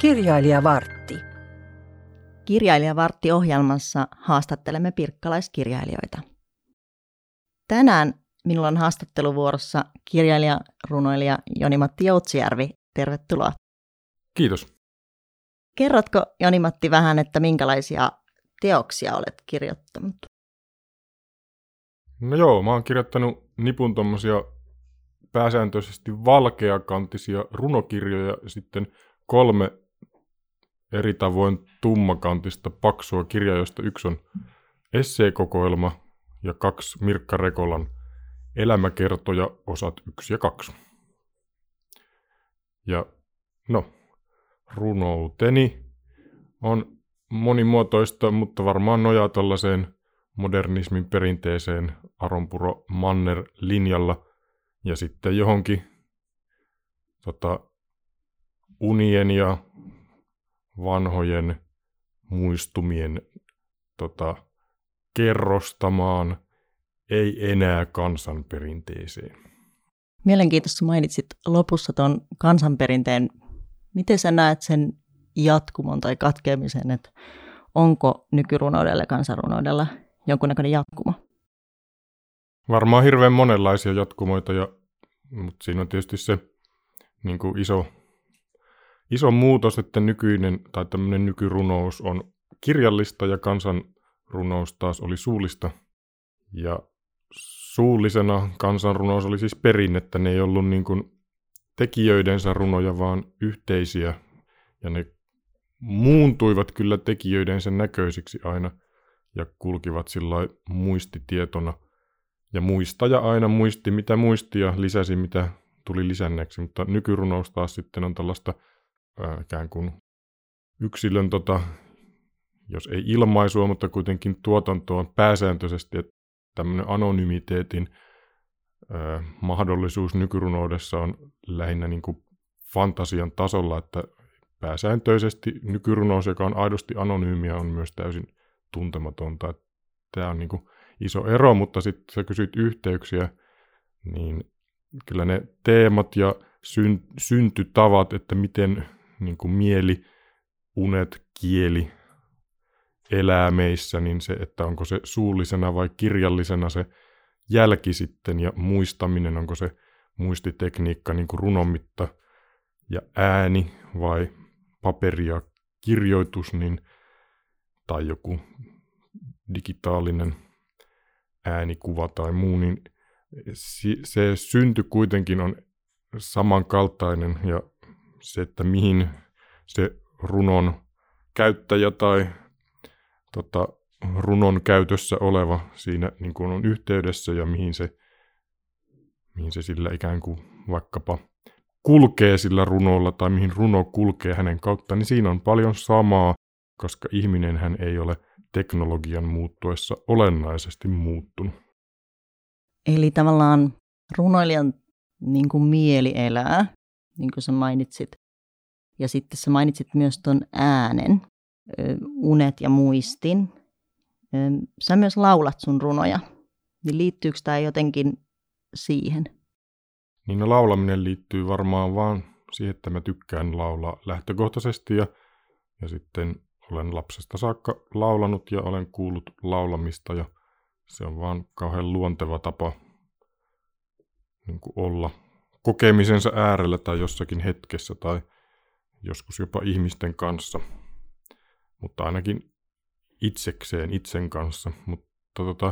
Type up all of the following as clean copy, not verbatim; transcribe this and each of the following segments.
Kirjailijavartti. Kirjailijavartti-ohjelmassa haastattelemme pirkkalaiskirjailijoita. Tänään minulla on haastatteluvuorossa kirjailija, runoilija Joni-Matti Joutsijärvi. Tervetuloa. Kiitos. Kerrotko, Joni-Matti, vähän, että minkälaisia teoksia olet kirjoittanut? No joo, mä oon kirjoittanut nipun tommosia pääsääntöisesti valkeakantisia runokirjoja ja sitten 3 eri tavoin tummakantista paksua kirjaa, joista yksi on esseekokoelma ja 2 Mirkka Rekolan elämäkertoja osat 1 ja 2. Ja no, runouteni on monimuotoista, mutta varmaan nojaa tällaiseen modernismin perinteeseen Aronpuro Manner-linjalla ja sitten johonkin unien ja vanhojen muistumien kerrostamaan, ei enää kansanperinteeseen. Mielenkiintoista mainitsit lopussa tuon kansanperinteen. Miten sä näet sen jatkumon tai katkeamisen, että onko nykyrunoudella ja kansanrunoudella jonkunnäköinen jatkumo? Varmaan hirveän monenlaisia jatkumoita, mutta siinä on tietysti se niin kuin iso muutos, että nykyinen tai tämmöinen nykyrunous on kirjallista ja kansanrunous taas oli suullista. Ja suullisena kansanrunous oli siis perinnettä, ne ei ollut niin kuin tekijöidensä runoja, vaan yhteisiä. Ja ne muuntuivat kyllä tekijöidensä näköisiksi aina ja kulkivat sillä muistitietona. Ja muistaja aina muisti mitä muisti ja lisäsi mitä tuli lisänneeksi. Mutta nykyrunous taas sitten on tällaista ikään kuin yksilön, jos ei ilmaisua, mutta kuitenkin tuotantoa pääsääntöisesti. Että tämmöinen anonymiteetin mahdollisuus nykyrunoudessa on lähinnä niin kuin fantasian tasolla, että pääsääntöisesti nykyrunous, joka on aidosti anonyymiä, on myös täysin tuntematonta. Tämä on niin kuin iso ero, mutta sitten sä kysyt yhteyksiä, niin kyllä ne teemat ja syntytavat, että miten niin kuin mieli, unet, kieli elää meissä, niin se, että onko se suullisena vai kirjallisena se jälki sitten ja muistaminen, onko se muistitekniikka niin kuin runomitta ja ääni vai paperi ja kirjoitus, niin, tai joku digitaalinen äänikuva tai muu, niin se synty kuitenkin on samankaltainen ja se, että mihin se runon käyttäjä tai runon käytössä oleva siinä niin kuin on yhteydessä ja mihin se sillä ikään kuin vaikkapa kulkee sillä runolla tai mihin runo kulkee hänen kautta, niin siinä on paljon samaa, koska ihminenhän ei ole teknologian muuttuessa olennaisesti muuttunut. Eli tavallaan runoilijan niin kuin mieli elää, niin kuin sä mainitsit. Ja sitten sä mainitsit myös ton äänen, unet ja muistin. Sä myös laulat sun runoja. Niin liittyykö tämä jotenkin siihen? Niin no, laulaminen liittyy varmaan vaan siihen, että mä tykkään laulaa lähtökohtaisesti ja sitten olen lapsesta saakka laulanut ja olen kuullut laulamista ja se on vaan kauhean luonteva tapa niin kuin olla kokemisensa äärellä tai jossakin hetkessä tai joskus jopa ihmisten kanssa, mutta ainakin itsekseen, itsen kanssa. Mutta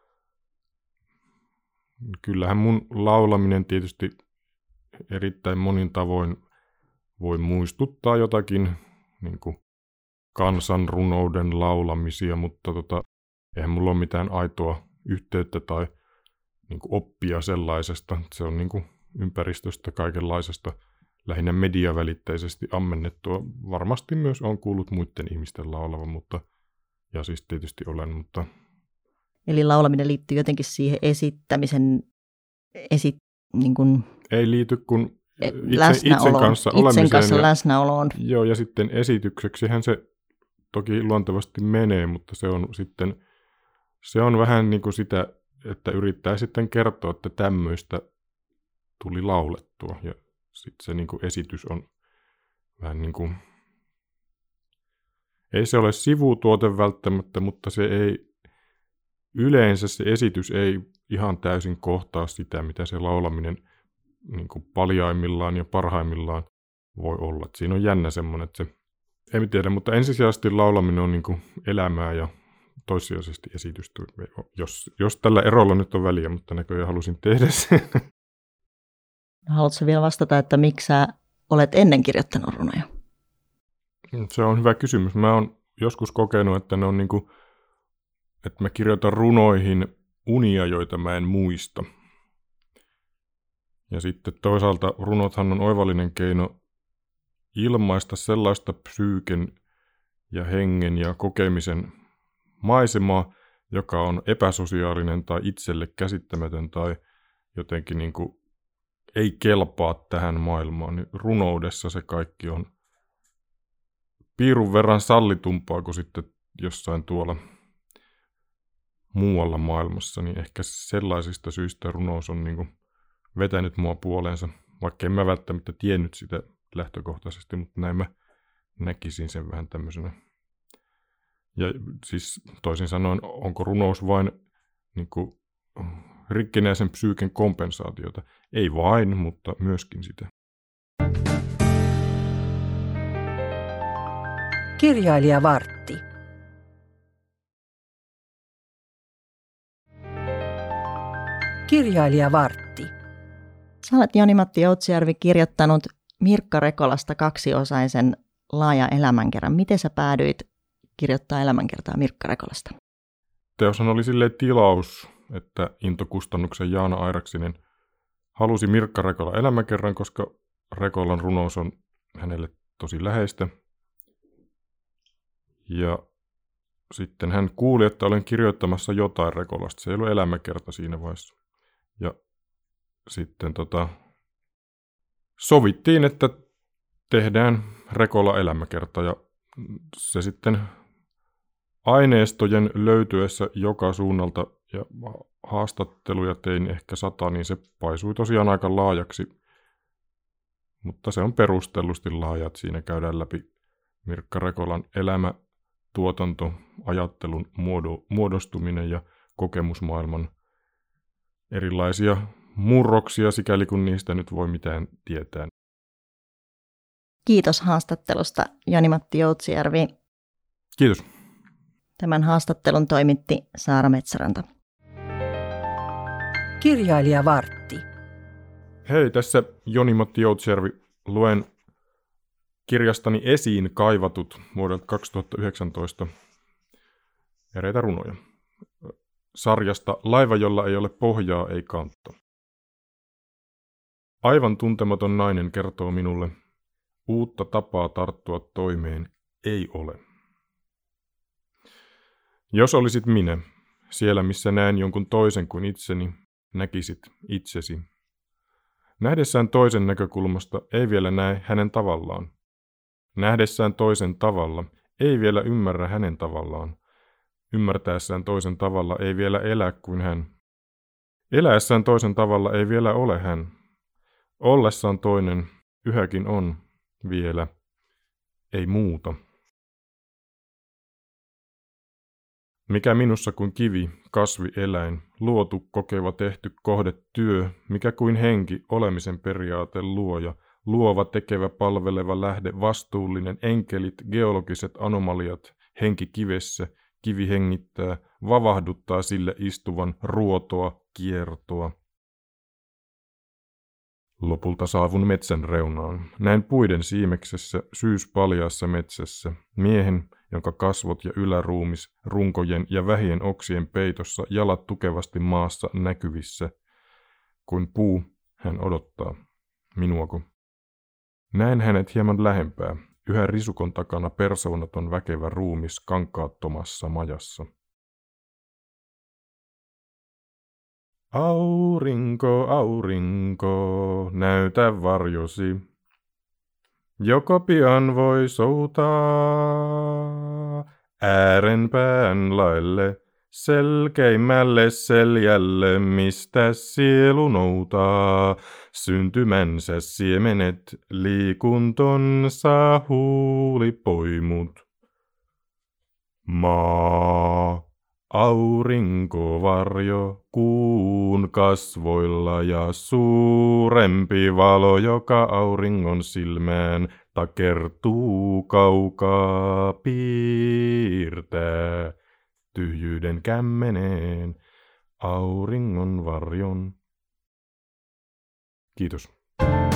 kyllähän mun laulaminen tietysti erittäin monin tavoin voi muistuttaa jotakin niin kuin kansanrunouden laulamisia, mutta eihän mulla ole mitään aitoa yhteyttä tai niin kuin oppia sellaisesta. Se on niin kuin ympäristöstä kaikenlaisesta lähinnä mediavälitteisesti ammennettua. Varmasti myös on kuullut muiden ihmisten laulavan, ja siis tietysti olen, mutta... Eli laulaminen liittyy jotenkin siihen esittämisen, niin kuin ei liity, kun itsen kanssa läsnäoloon. Joo, ja sitten esitykseksihän se toki luontevasti menee, mutta se on vähän niin kuin sitä, että yrittää sitten kertoa, että tämmöistä tuli laulettua. Ja sitten se niin kuin esitys on vähän niin kuin ei se ole sivutuote välttämättä, mutta yleensä se esitys ei ihan täysin kohtaa sitä, mitä se laulaminen niin kuin paljaimmillaan ja parhaimmillaan voi olla. Et siinä on jännä semmoinen, että se, en tiedä, mutta ensisijaisesti laulaminen on niin kuin elämää ja toissijaisesti esitystä, jos tällä erolla nyt on väliä, mutta näköjään halusin tehdä sen. Haluatko vielä vastata, että miksi sä olet ennen kirjoittanut runoja? Se on hyvä kysymys. Mä oon joskus kokenut, että ne on niin kuin, että mä kirjoitan runoihin unia, joita mä en muista. Ja sitten toisaalta runothan on oivallinen keino ilmaista sellaista psyyken ja hengen ja kokemisen maisemaa, joka on epäsosiaalinen tai itselle käsittämätön tai jotenkin niin kuin ei kelpaa tähän maailmaan. Niin runoudessa se kaikki on piirun verran sallitumpaa kuin sitten jossain tuolla muualla maailmassa. Niin ehkä sellaisista syistä runous on niin kuin vetänyt mua puoleensa, vaikka en mä välttämättä tiennyt sitä lähtökohtaisesti, mutta näin mä näkisin sen vähän tämmöisenä. Ja siis toisin sanoen, onko runous vain niin kuin rikkinäisen psyyken kompensaatiota? Ei vain, mutta myöskin sitä. Kirjailijavartti. Kirjailijavartti. Sä olet Joni-Matti Joutsijärvi kirjoittanut Mirkka Rekolasta 2-osaisen laaja elämänkerran. Miten sä päädyit kirjoittaa elämänkertaa Mirkka Rekolasta? Teoshan oli silleen tilaus, että Intokustannuksen Jaana Airaksinen halusi Mirkka Rekola elämänkerran, koska Rekolan runous on hänelle tosi läheistä. Ja sitten hän kuuli, että olen kirjoittamassa jotain Rekolasta. Se ei ollut elämänkerta siinä vaiheessa. Ja sitten sovittiin, että tehdään Rekola elämäkerta. Ja se sitten aineistojen löytyessä joka suunnalta ja haastatteluja tein ehkä 100, niin se paisui tosiaan aika laajaksi. Mutta se on perustellusti laaja, että siinä käydään läpi Mirkka Rekolan elämä, tuotanto, ajattelun muodostuminen ja kokemusmaailman erilaisia murroksia, sikäli kun niistä nyt voi mitään tietää. Kiitos haastattelusta, Joni-Matti Joutsijärvi. Kiitos. Tämän haastattelun toimitti Saara Metsäranta. Kirjailijavartti. Hei, tässä Joni-Matti Joutsijärvi. Luen kirjastani Esiin kaivatut vuodelta 2019 eräitä runoja. Sarjasta Laiva, jolla ei ole pohjaa, ei kantta. Aivan tuntematon nainen kertoo minulle, uutta tapaa tarttua toimeen ei ole. Jos olisit minä, siellä missä näen jonkun toisen kuin itseni, näkisit itsesi. Nähdessään toisen näkökulmasta ei vielä näe hänen tavallaan. Nähdessään toisen tavalla ei vielä ymmärrä hänen tavallaan. Ymmärtäessään toisen tavalla ei vielä elä kuin hän. Eläessään toisen tavalla ei vielä ole hän. Ollessaan toinen yhäkin on vielä, ei muuta. Mikä minussa kuin kivi, kasvi, eläin, luotu, kokeva, tehty, kohde, työ, mikä kuin henki, olemisen periaate, luoja, luova, tekevä, palveleva, lähde, vastuullinen, enkelit, geologiset anomaliat, henki kivessä, kivi hengittää, vavahduttaa sille istuvan ruotoa, kiertoa. Lopulta saavun metsän reunaan. Näin puiden siimeksessä, syyspaljaassa metsässä, miehen, jonka kasvot ja yläruumis, runkojen ja vähien oksien peitossa, jalat tukevasti maassa näkyvissä. Kuin puu, hän odottaa. Minuako? Näen hänet hieman lähempää, yhä risukon takana persoonaton väkevä ruumis kankaattomassa majassa. Aurinko, aurinko, näytä varjosi. Joko pian voi soutaa äärenpään laille, selkeimmälle seljälle, mistä sielu noutaa, syntymänsä siemenet liikuntonsa huulipoimut. Maa, aurinkovarjo, kuun kasvoilla ja suurempi valo, joka auringon silmään takertuu kaukaa piirtää tyhjyyden kämmeneen auringon varjon. Kiitos.